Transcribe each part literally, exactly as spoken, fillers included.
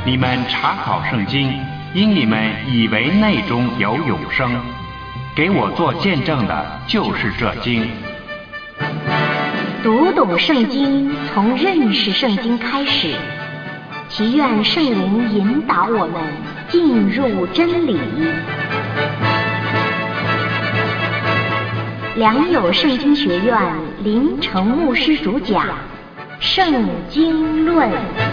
你们查考圣经，因你们以为内中有永生。给我做见证的就是这经。 读懂圣经，从认识圣经开始。祈愿圣灵引导我们进入真理。良友圣经学院林成牧师主讲《圣经论》。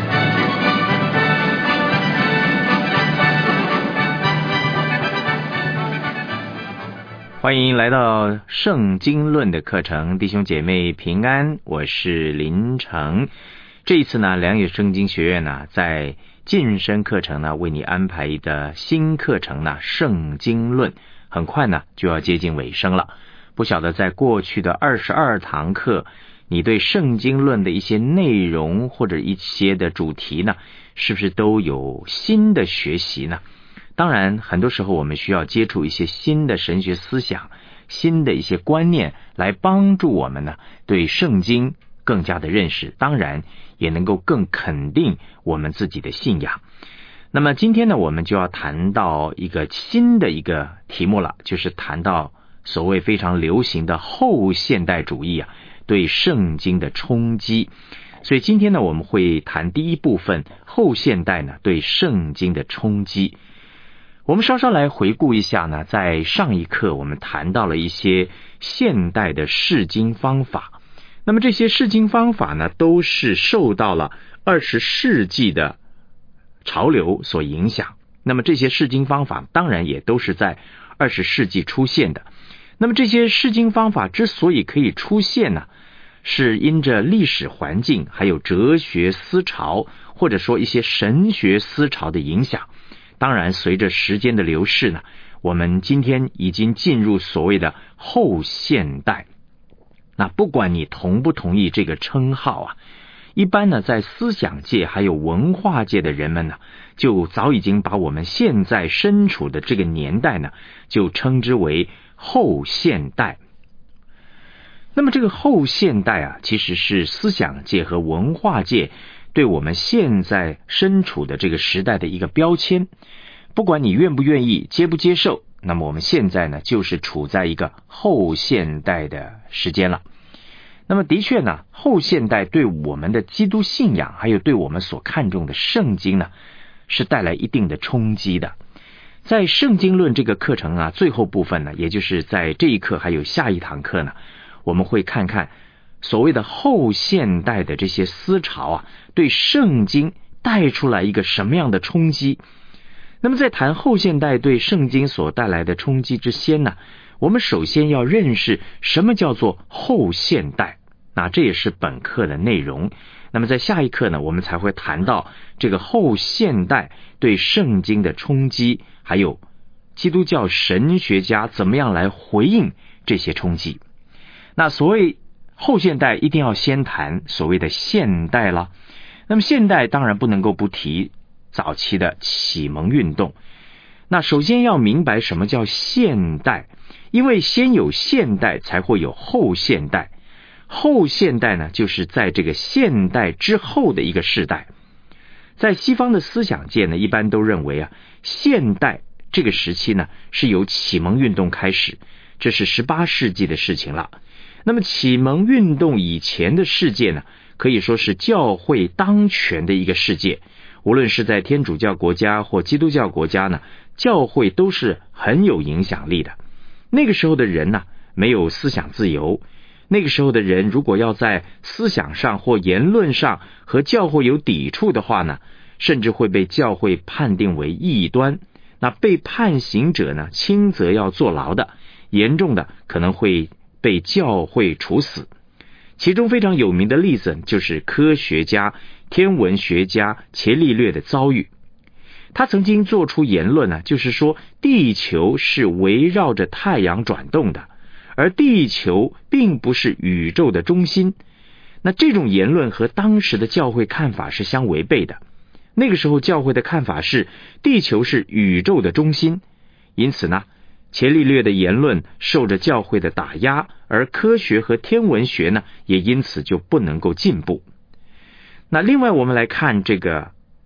欢迎来到圣经论的课程，弟兄姐妹平安，我是林成。这一次呢，良友圣经学院呢，在晋升课程呢，为你安排的新课程呢，圣经论，很快呢就要接近尾声了。不晓得在过去的二十二堂课，你对圣经论的一些内容或者一些的主题呢，是不是都有新的学习呢？当然，很多时候我们需要接触一些新的神学思想，新的一些观念，来帮助我们呢对圣经更加的认识，当然也能够更肯定我们自己的信仰。那么今天呢，我们就要谈到一个新的一个题目了，就是谈到所谓非常流行的后现代主义啊，对圣经的冲击。所以今天呢，我们会谈第一部分，后现代呢对圣经的冲击。我们稍稍来回顾一下呢，在上一课我们谈到了一些现代的释经方法。那么这些释经方法呢，都是受到了二十世纪的潮流所影响。那么这些释经方法当然也都是在二十世纪出现的。那么这些释经方法之所以可以出现呢，是因着历史环境，还有哲学思潮，或者说一些神学思潮的影响。当然，随着时间的流逝呢，我们今天已经进入所谓的后现代。那不管你同不同意这个称号啊，一般呢，在思想界还有文化界的人们呢，就早已经把我们现在身处的这个年代呢，就称之为后现代。那么这个后现代啊，其实是思想界和文化界对我们现在身处的这个时代的一个标签。不管你愿不愿意，接不接受，那么我们现在呢，就是处在一个后现代的时间了。那么的确呢，后现代对我们的基督信仰，还有对我们所看重的圣经呢，是带来一定的冲击的。在圣经论这个课程啊，最后部分呢，也就是在这一课还有下一堂课呢，我们会看看所谓的后现代的这些思潮啊，对圣经带出来一个什么样的冲击。那么在谈后现代对圣经所带来的冲击之先呢，我们首先要认识什么叫做后现代，那这也是本课的内容。那么在下一课呢，我们才会谈到这个后现代对圣经的冲击，还有基督教神学家怎么样来回应这些冲击。那所谓后现代，一定要先谈所谓的现代了。那么现代当然不能够不提早期的启蒙运动。那首先要明白什么叫现代，因为先有现代才会有后现代。后现代呢，就是在这个现代之后的一个世代。在西方的思想界呢，一般都认为啊，现代这个时期呢，是由启蒙运动开始，这是十八世纪的事情了。那么启蒙运动以前的世界呢，可以说是教会当权的一个世界。无论是在天主教国家或基督教国家呢，教会都是很有影响力的。那个时候的人呢，没有思想自由。那个时候的人如果要在思想上或言论上和教会有抵触的话呢，甚至会被教会判定为异端。那被判刑者呢，轻则要坐牢的，严重的可能会被教会处死。其中非常有名的例子就是科学家、天文学家伽利略的遭遇。他曾经做出言论呢，就是说地球是围绕着太阳转动的，而地球并不是宇宙的中心。那这种言论和当时的教会看法是相违背的。那个时候教会的看法是地球是宇宙的中心，因此呢，伽利略的言论受着教会的打压，而科学和天文学呢，也因此就不能够进步。那另外我们来看这个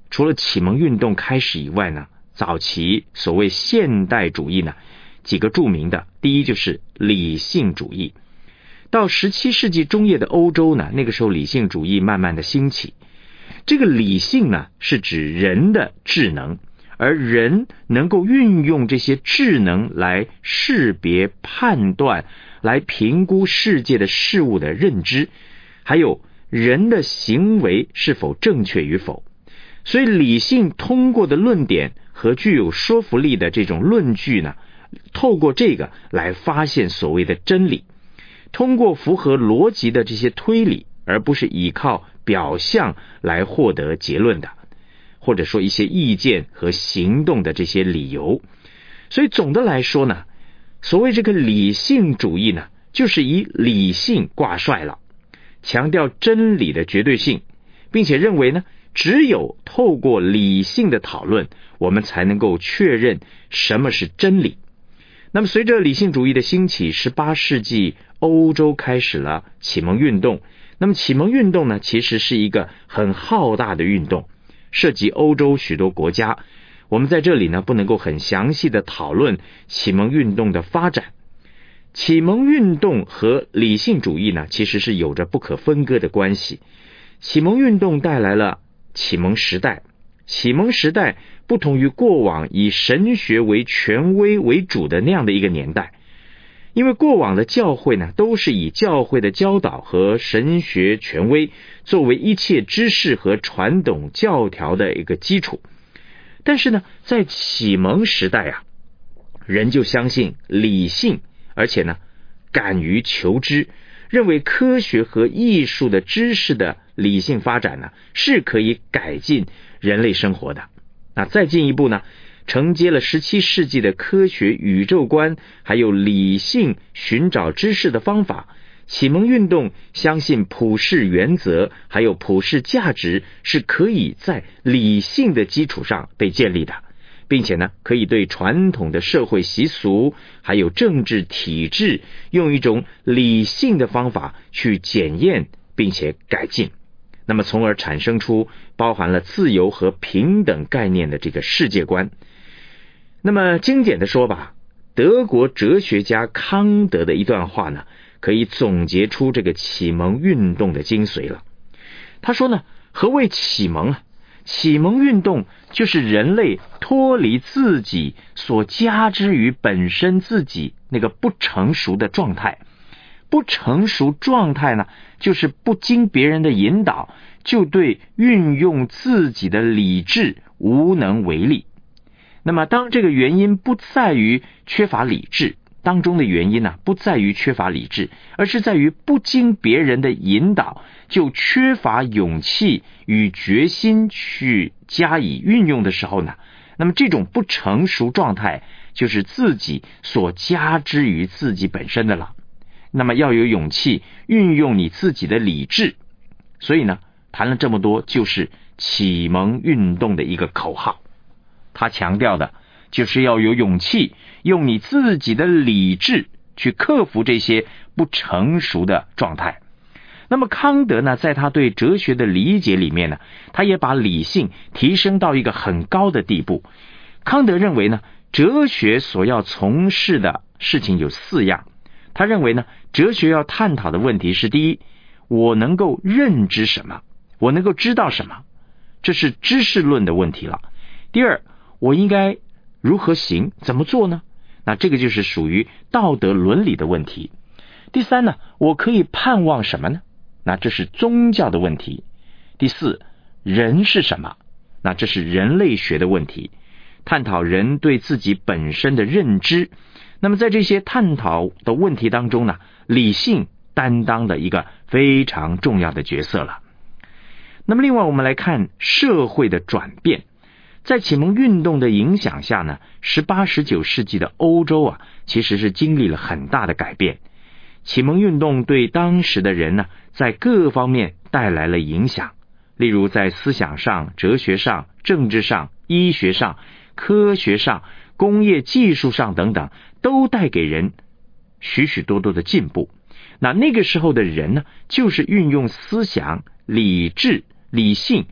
除了启蒙运动开始以外呢，早期所谓现代主义呢，几个著名的，第一就是理性主义。到十七世纪中叶的欧洲呢，那个时候理性主义慢慢的兴起。这个理性呢，是指人的智能，而人能够运用这些智能来识别、判断、来评估世界的事物的认知，还有人的行为是否正确与否。所以理性通过的论点和具有说服力的这种论据呢，透过这个来发现所谓的真理，通过符合逻辑的这些推理，而不是依靠表象来获得结论的，或者说一些意见和行动的这些理由。所以总的来说呢，所谓这个理性主义呢，就是以理性挂帅了，强调真理的绝对性，并且认为呢，只有透过理性的讨论，我们才能够确认什么是真理。那么随着理性主义的兴起，十八世纪欧洲开始了启蒙运动。那么启蒙运动呢，其实是一个很浩大的运动，涉及欧洲许多国家。我们在这里呢，不能够很详细的讨论启蒙运动的发展。启蒙运动和理性主义呢，其实是有着不可分割的关系。启蒙运动带来了启蒙时代，启蒙时代不同于过往以神学为权威为主的那样的一个年代。因为过往的教会呢，都是以教会的教导和神学权威作为一切知识和传统教条的一个基础。但是呢，在启蒙时代啊，人就相信理性，而且呢，敢于求知，认为科学和艺术的知识的理性发展呢，是可以改进人类生活的。那再进一步呢，承接了十七世纪的科学宇宙观，还有理性寻找知识的方法。启蒙运动相信普世原则还有普世价值是可以在理性的基础上被建立的，并且呢，可以对传统的社会习俗还有政治体制用一种理性的方法去检验并且改进，那么从而产生出包含了自由和平等概念的这个世界观。那么精简的说吧，德国哲学家康德的一段话呢，可以总结出这个启蒙运动的精髓了。他说呢，何谓启蒙啊？启蒙运动就是人类脱离自己所加之于本身自己那个不成熟的状态。不成熟状态呢，就是不经别人的引导，就对运用自己的理智无能为力。那么当这个原因不在于缺乏理智，当中的原因呢、啊，不在于缺乏理智，而是在于不经别人的引导，就缺乏勇气与决心去加以运用的时候呢，那么这种不成熟状态就是自己所加之于自己本身的了。那么要有勇气运用你自己的理智。所以呢，谈了这么多，就是启蒙运动的一个口号。他强调的就是要有勇气用你自己的理智去克服这些不成熟的状态。那么康德呢，在他对哲学的理解里面呢，他也把理性提升到一个很高的地步。康德认为呢，哲学所要从事的事情有四样。他认为呢，哲学要探讨的问题是：第一，我能够认知什么？我能够知道什么？这是知识论的问题了。第二，我应该如何行？怎么做呢？那这个就是属于道德伦理的问题。第三呢，我可以盼望什么呢？那这是宗教的问题。第四，人是什么？那这是人类学的问题，探讨人对自己本身的认知。那么在这些探讨的问题当中呢，理性担当的一个非常重要的角色了。那么另外我们来看社会的转变。在启蒙运动的影响下呢，十八、十九世纪的欧洲啊，其实是经历了很大的改变。启蒙运动对当时的人呢，在各方面带来了影响，例如在思想上、哲学上、政治上、医学上、科学上、工业技术上等等，都带给人许许多多的进步。那那个时候的人呢，就是运用思想、理智、理性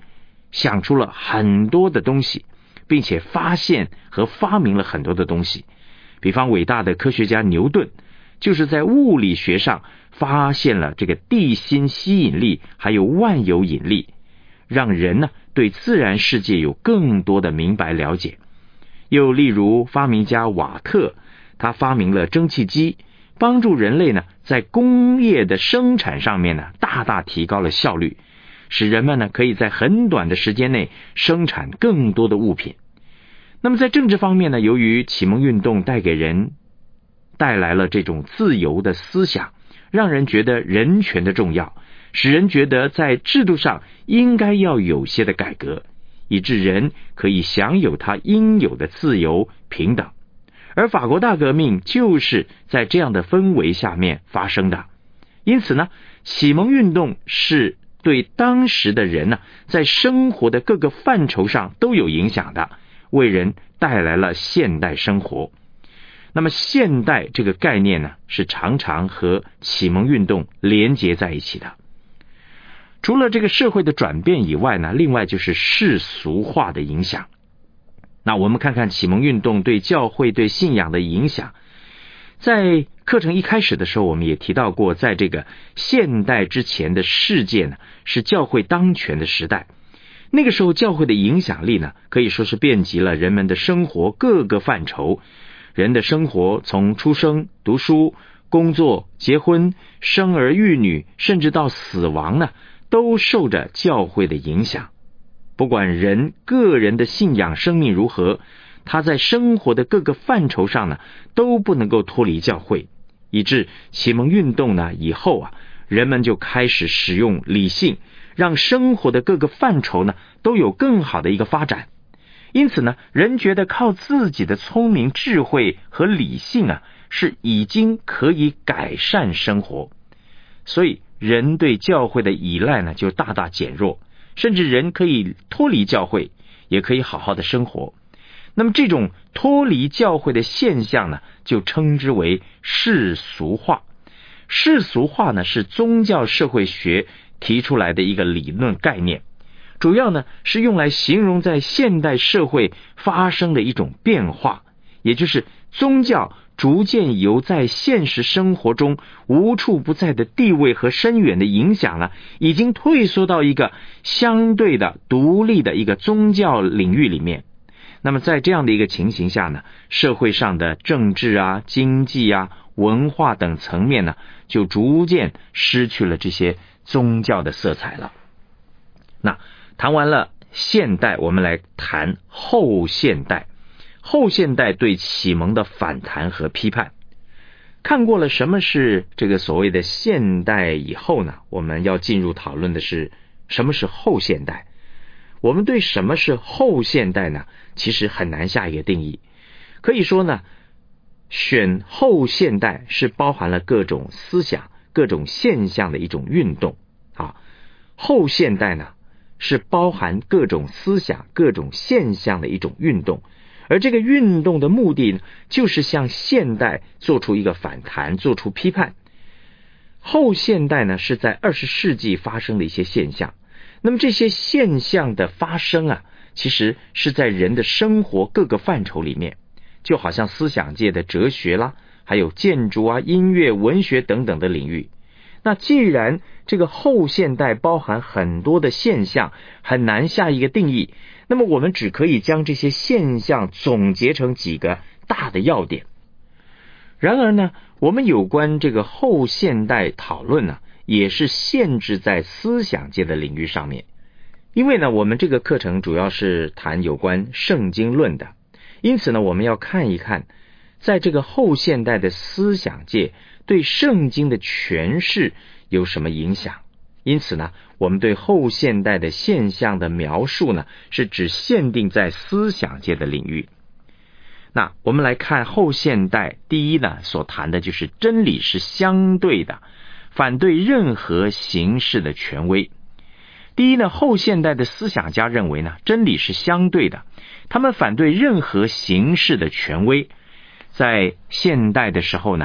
想出了很多的东西，并且发现和发明了很多的东西。比方伟大的科学家牛顿，就是在物理学上发现了这个地心吸引力还有万有引力，让人呢对自然世界有更多的明白了解。又例如发明家瓦特，他发明了蒸汽机，帮助人类呢在工业的生产上面呢大大提高了效率，使人们呢可以在很短的时间内生产更多的物品。那么在政治方面呢，由于启蒙运动带给人带来了这种自由的思想，让人觉得人权的重要，使人觉得在制度上应该要有些的改革，以致人可以享有他应有的自由平等。而法国大革命就是在这样的氛围下面发生的。因此呢，启蒙运动是对当时的人呢，在生活的各个范畴上都有影响的，为人带来了现代生活。那么现代这个概念呢，是常常和启蒙运动连结在一起的。除了这个社会的转变以外呢，另外就是世俗化的影响。那我们看看启蒙运动对教会对信仰的影响。在课程一开始的时候，我们也提到过，在这个现代之前的世界呢，是教会当权的时代。那个时候教会的影响力呢，可以说是遍及了人们的生活各个范畴。人的生活从出生、读书、工作、结婚、生儿育女，甚至到死亡呢，都受着教会的影响。不管人个人的信仰生命如何，他在生活的各个范畴上呢，都不能够脱离教会。以致启蒙运动呢以后啊，人们就开始使用理性，让生活的各个范畴呢都有更好的一个发展。因此呢，人觉得靠自己的聪明智慧和理性啊，是已经可以改善生活。所以人对教会的依赖呢就大大减弱，甚至人可以脱离教会，也可以好好的生活。那么这种脱离教会的现象呢，就称之为世俗化。世俗化呢，是宗教社会学提出来的一个理论概念，主要呢是用来形容在现代社会发生的一种变化，也就是宗教逐渐由在现实生活中无处不在的地位和深远的影响呢，已经退缩到一个相对的独立的一个宗教领域里面。那么在这样的一个情形下呢，社会上的政治啊、经济啊、文化等层面呢，就逐渐失去了这些宗教的色彩了。那谈完了现代，我们来谈后现代。后现代对启蒙的反弹和批判。看过了什么是这个所谓的现代以后呢，我们要进入讨论的是什么是后现代。我们对什么是后现代呢，其实很难下一个定义。可以说呢，选后现代是包含了各种思想、各种现象的一种运动啊。后现代呢，是包含各种思想、各种现象的一种运动。而这个运动的目的呢，就是向现代做出一个反弹，做出批判。后现代呢，是在二十世纪发生的一些现象。那么这些现象的发生啊，其实是在人的生活各个范畴里面，就好像思想界的哲学啦，还有建筑啊、音乐、文学等等的领域。那既然这个后现代包含很多的现象，很难下一个定义，那么我们只可以将这些现象总结成几个大的要点。然而呢，我们有关这个后现代讨论呢，也是限制在思想界的领域上面。因为呢，我们这个课程主要是谈有关圣经论的，因此呢，我们要看一看在这个后现代的思想界对圣经的诠释有什么影响。因此呢，我们对后现代的现象的描述呢，是只限定在思想界的领域。那我们来看后现代，第一呢，所谈的就是真理是相对的，反对任何形式的权威。第一呢，后现代的思想家认为呢，真理是相对的，他们反对任何形式的权威。在现代的时候呢，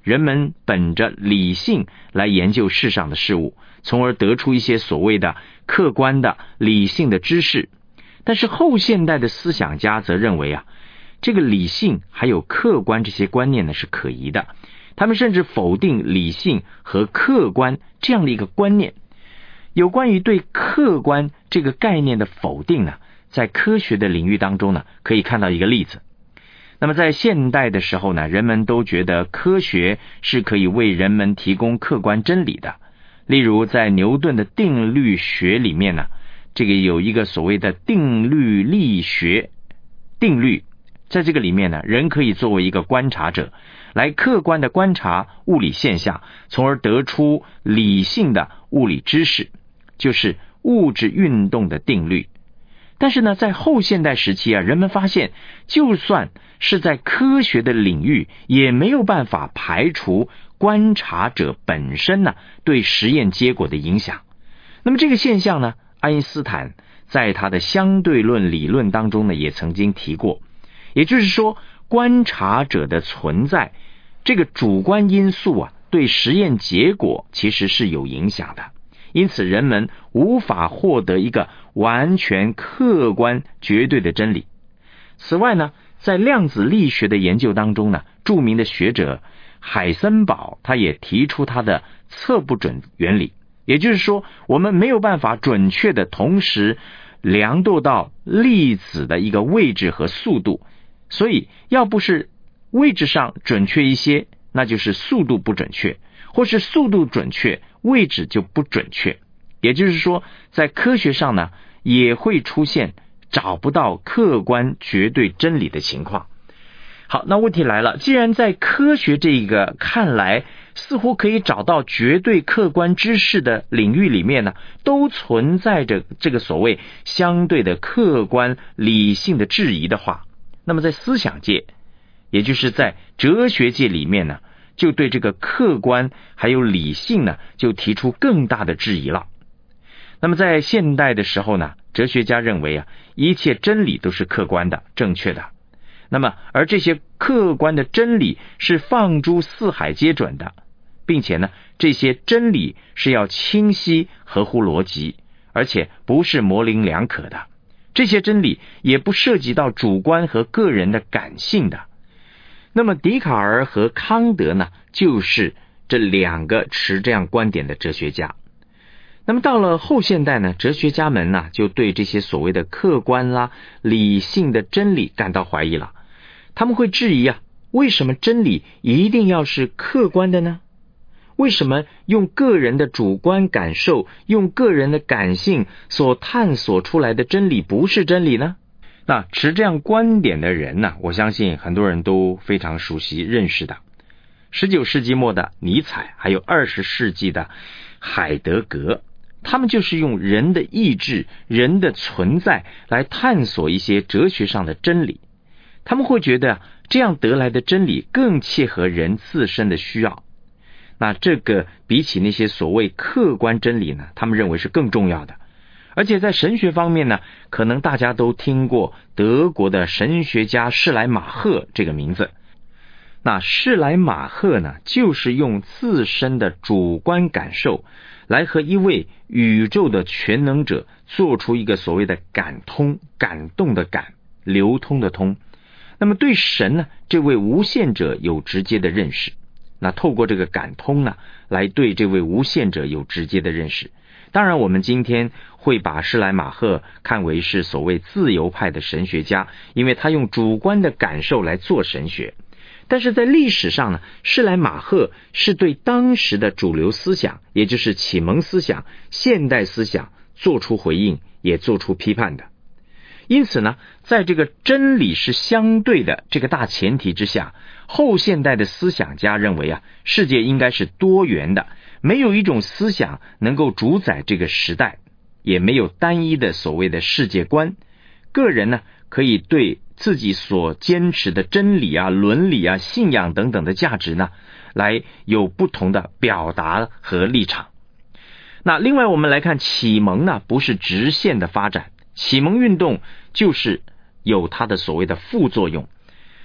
人们本着理性来研究世上的事物，从而得出一些所谓的客观的理性的知识。但是后现代的思想家则认为啊，这个理性还有客观这些观念呢是可疑的，他们甚至否定理性和客观这样的一个观念。有关于对客观这个概念的否定呢，在科学的领域当中呢，可以看到一个例子。那么在现代的时候呢，人们都觉得科学是可以为人们提供客观真理的。例如在牛顿的定律学里面呢，这个有一个所谓的定律力学定律，在这个里面呢，人可以作为一个观察者，来客观的观察物理现象，从而得出理性的物理知识，就是物质运动的定律。但是呢，在后现代时期啊，人们发现就算是在科学的领域，也没有办法排除观察者本身呢对实验结果的影响。那么这个现象呢，爱因斯坦在他的相对论理论当中呢也曾经提过，也就是说观察者的存在这个主观因素啊，对实验结果其实是有影响的。因此人们无法获得一个完全客观绝对的真理。此外呢，在量子力学的研究当中呢，著名的学者海森堡他也提出他的测不准原理，也就是说我们没有办法准确的同时量度到粒子的一个位置和速度，所以要不是位置上准确一些，那就是速度不准确，或是速度准确，位置就不准确。也就是说在科学上呢，也会出现找不到客观绝对真理的情况。好，那问题来了，既然在科学这个看来似乎可以找到绝对客观知识的领域里面呢，都存在着这个所谓相对的客观理性的质疑的话，那么在思想界，也就是在哲学界里面呢，就对这个客观还有理性呢，就提出更大的质疑了。那么在现代的时候呢，哲学家认为啊，一切真理都是客观的、正确的。那么而这些客观的真理是放诸四海皆准的，并且呢，这些真理是要清晰、合乎逻辑，而且不是模棱两可的。这些真理也不涉及到主观和个人的感性的。那么笛卡尔和康德呢，就是这两个持这样观点的哲学家。那么到了后现代呢，哲学家们呢，就对这些所谓的客观啦、理性的真理感到怀疑了。他们会质疑啊，为什么真理一定要是客观的呢？为什么用个人的主观感受、用个人的感性所探索出来的真理不是真理呢？那持这样观点的人呢，我相信很多人都非常熟悉认识的。十九世纪末的尼采，还有二十世纪的海德格，他们就是用人的意志、人的存在来探索一些哲学上的真理。他们会觉得这样得来的真理更切合人自身的需要。那这个比起那些所谓客观真理呢，他们认为是更重要的。而且在神学方面呢，可能大家都听过德国的神学家施莱马赫这个名字。那施莱马赫呢，就是用自身的主观感受来和一位宇宙的全能者做出一个所谓的感通，感动的感，流通的通。那么对神呢，这位无限者有直接的认识。那透过这个感通呢，来对这位无限者有直接的认识。当然我们今天会把施莱马赫看为是所谓自由派的神学家，因为他用主观的感受来做神学。但是在历史上呢，施莱马赫是对当时的主流思想，也就是启蒙思想、现代思想做出回应，也做出批判的。因此呢，在这个真理是相对的这个大前提之下，后现代的思想家认为啊，世界应该是多元的，没有一种思想能够主宰这个时代，也没有单一的所谓的世界观。个人呢，可以对自己所坚持的真理啊、伦理啊、信仰等等的价值呢，来有不同的表达和立场。那另外我们来看启蒙呢，不是直线的发展，启蒙运动就是有它的所谓的副作用。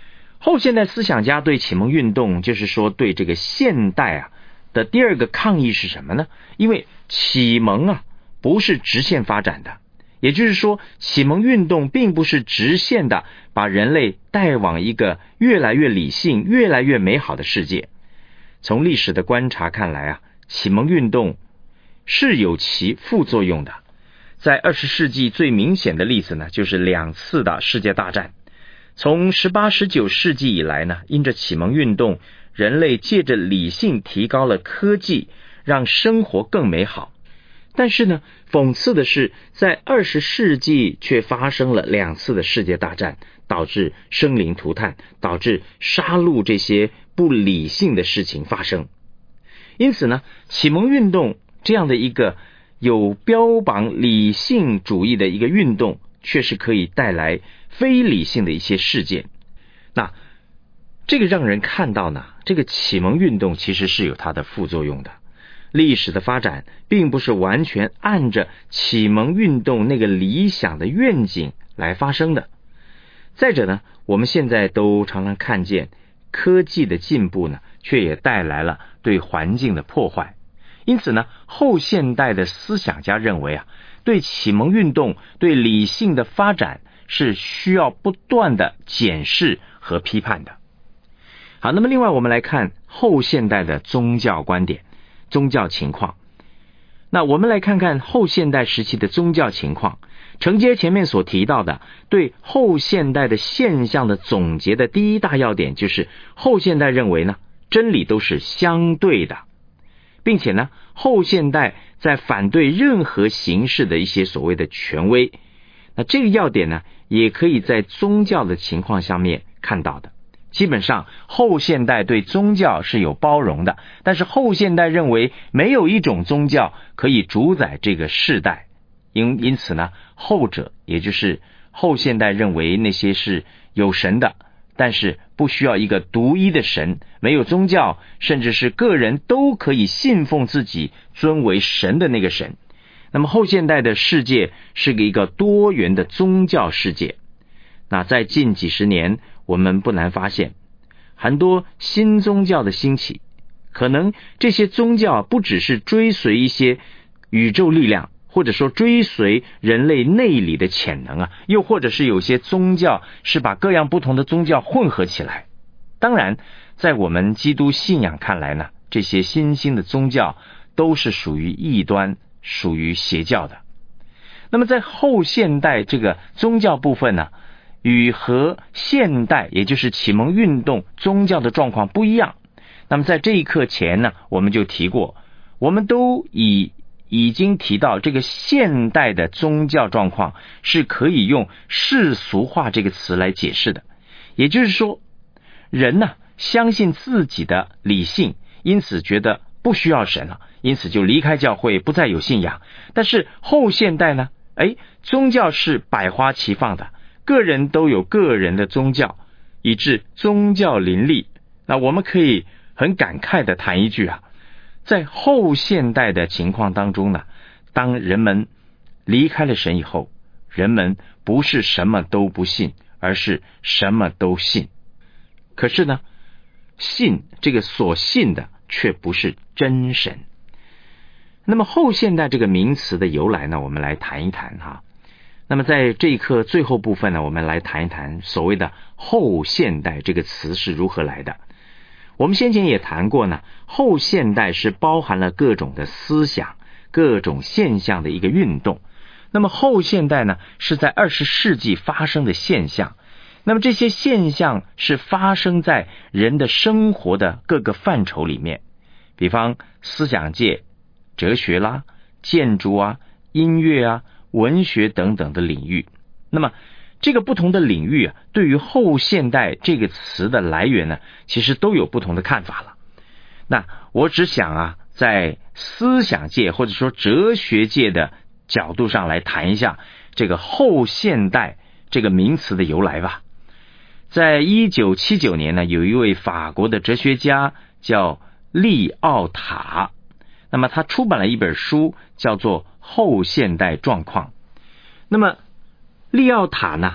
后现代思想家对启蒙运动，就是说对这个现代啊的第二个抗议是什么呢？因为启蒙啊不是直线发展的，也就是说启蒙运动并不是直线的把人类带往一个越来越理性、越来越美好的世界。从历史的观察看来啊，启蒙运动是有其副作用的。在二十世纪最明显的例子呢，就是两次的世界大战。从十八、十九世纪以来呢，因着启蒙运动，人类借着理性提高了科技，让生活更美好。但是呢，讽刺的是，在二十世纪却发生了两次的世界大战，导致生灵涂炭，导致杀戮这些不理性的事情发生。因此呢，启蒙运动这样的一个有标榜理性主义的一个运动，确实可以带来非理性的一些事件。那这个让人看到呢，这个启蒙运动其实是有它的副作用的。历史的发展并不是完全按着启蒙运动那个理想的愿景来发生的。再者呢，我们现在都常常看见科技的进步呢，却也带来了对环境的破坏。因此呢，后现代的思想家认为啊，对启蒙运动、对理性的发展是需要不断的检视和批判的。好，那么另外我们来看后现代的宗教观点、宗教情况。那我们来看看后现代时期的宗教情况。承接前面所提到的，对后现代的现象的总结的第一大要点，就是后现代认为呢，真理都是相对的，并且呢，后现代在反对任何形式的一些所谓的权威。那这个要点呢，也可以在宗教的情况下面看到的。基本上后现代对宗教是有包容的，但是后现代认为没有一种宗教可以主宰这个世代。因因此呢，后者也就是后现代认为那些是有神的，但是不需要一个独一的神，没有宗教，甚至是个人都可以信奉自己尊为神的那个神。那么后现代的世界是一个多元的宗教世界。那在近几十年，我们不难发现很多新宗教的兴起，可能这些宗教不只是追随一些宇宙力量，或者说追随人类内里的潜能啊，又或者是有些宗教是把各样不同的宗教混合起来。当然在我们基督信仰看来呢，这些新兴的宗教都是属于异端，属于邪教的。那么在后现代这个宗教部分呢，与和现代也就是启蒙运动宗教的状况不一样。那么在这一课前呢，我们就提过，我们都以已经提到这个现代的宗教状况是可以用世俗化这个词来解释的。也就是说，人呢、啊、相信自己的理性，因此觉得不需要神了，因此就离开教会，不再有信仰。但是后现代呢，哎，宗教是百花齐放的，个人都有个人的宗教，以致宗教林立。那我们可以很感慨的谈一句啊，在后现代的情况当中呢，当人们离开了神以后，人们不是什么都不信，而是什么都信。可是呢，信这个所信的却不是真神。那么后现代这个名词的由来呢，我们来谈一谈哈。那么在这一课最后部分呢，我们来谈一谈所谓的后现代这个词是如何来的。我们先前也谈过呢，后现代是包含了各种的思想、各种现象的一个运动。那么后现代呢，是在二十世纪发生的现象。那么这些现象是发生在人的生活的各个范畴里面，比方思想界、哲学啦、建筑啊、音乐啊、文学等等的领域。那么这个不同的领域啊，对于后现代这个词的来源呢，其实都有不同的看法了。那我只想啊，在思想界或者说哲学界的角度上来谈一下这个后现代这个名词的由来吧。在一九七九年呢，有一位法国的哲学家叫利奥塔，那么他出版了一本书叫做《后现代状况》。那么利奥塔呢，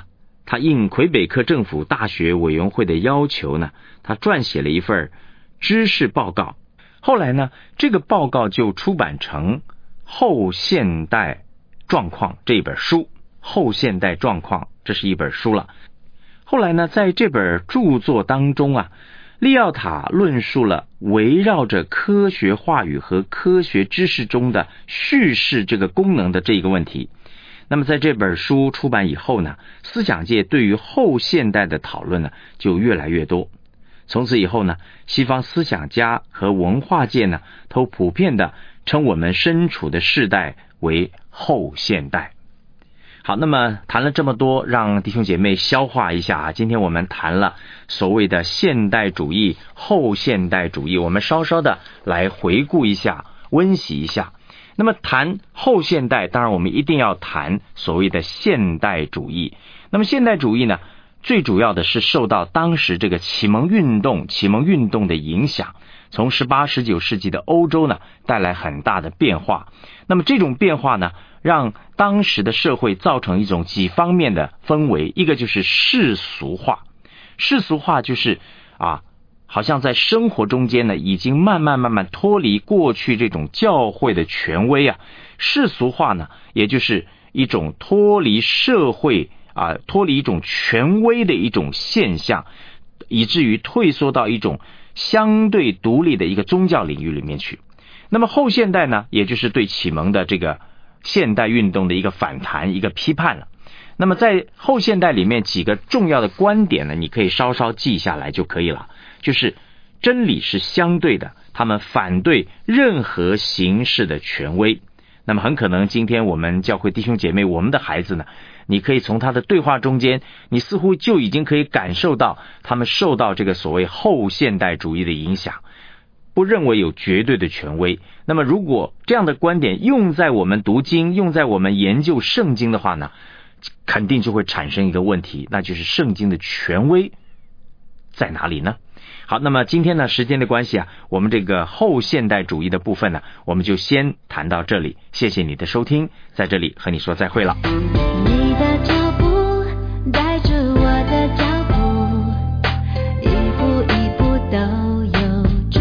他应魁北克政府大学委员会的要求呢，他撰写了一份知识报告。后来呢，这个报告就出版成《后现代状况》这一本书。后现代状况，这是一本书了。后来呢，在这本著作当中啊，利奥塔论述了围绕着科学话语和科学知识中的叙事这个功能的这一个问题。那么在这本书出版以后呢，思想界对于后现代的讨论呢就越来越多。从此以后呢，西方思想家和文化界呢都普遍的称我们身处的世代为后现代。好，那么谈了这么多，让弟兄姐妹消化一下啊。今天我们谈了所谓的现代主义、后现代主义，我们稍稍的来回顾一下，温习一下。那么谈后现代，当然我们一定要谈所谓的现代主义。那么现代主义呢，最主要的是受到当时这个启蒙运动、启蒙运动的影响，从十八、十九世纪的欧洲呢带来很大的变化。那么这种变化呢，让当时的社会造成一种几方面的氛围，一个就是世俗化。世俗化就是啊，好像在生活中间呢，已经慢慢慢慢脱离过去这种教会的权威啊。世俗化呢，也就是一种脱离社会啊，脱离一种权威的一种现象，以至于退缩到一种相对独立的一个宗教领域里面去。那么后现代呢，也就是对启蒙的这个现代运动的一个反弹、一个批判了。那么在后现代里面几个重要的观点呢，你可以稍稍记下来就可以了。就是真理是相对的，他们反对任何形式的权威。那么很可能今天我们教会弟兄姐妹，我们的孩子呢，你可以从他的对话中间，你似乎就已经可以感受到他们受到这个所谓后现代主义的影响，不认为有绝对的权威。那么如果这样的观点用在我们读经，用在我们研究圣经的话呢，肯定就会产生一个问题，那就是圣经的权威在哪里呢？好，那么今天呢，时间的关系啊，我们这个后现代主义的部分呢，我们就先谈到这里。谢谢你的收听，在这里和你说再会了。 你的脚步带着我的脚步，一步一步都有祝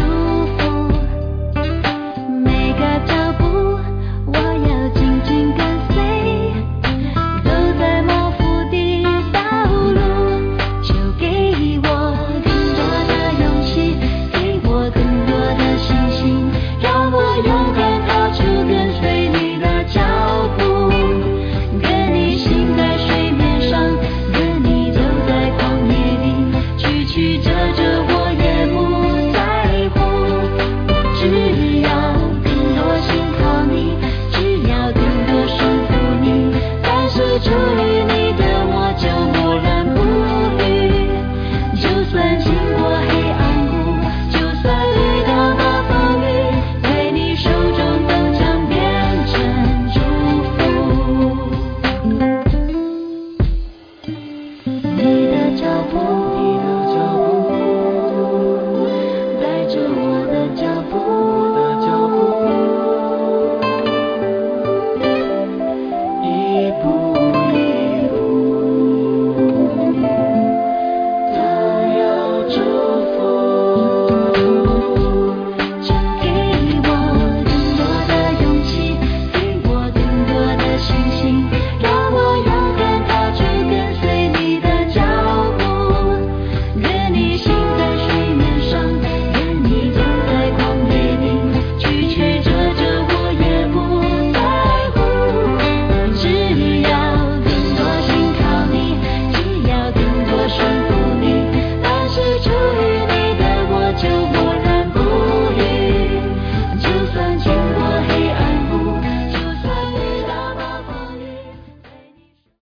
福，每个脚步我要紧紧跟随，走在模糊的道路，就给我更多的勇气，给我更多的信心，让我勇敢踏出跟随你的脚步，跟你行在水面上，跟你走在旷野里，曲曲折折我也不在乎，只要更多信靠你，只要更多顺服你，凡是出于你的我就默然不语，就算经过黑暗谷，就算遇到暴风雨，在你手中都将变成祝福。你的脚步带着我的脚步，一步一步都有祝福，就给我更多的勇气，给我更多的信心，让我勇敢踏出跟随你的脚步，跟你行在水面上，跟你走在旷野里，曲曲折折我也不在乎，只要更多信靠你，只要更多顺服你，凡是出于你的我就默然不语，就算经过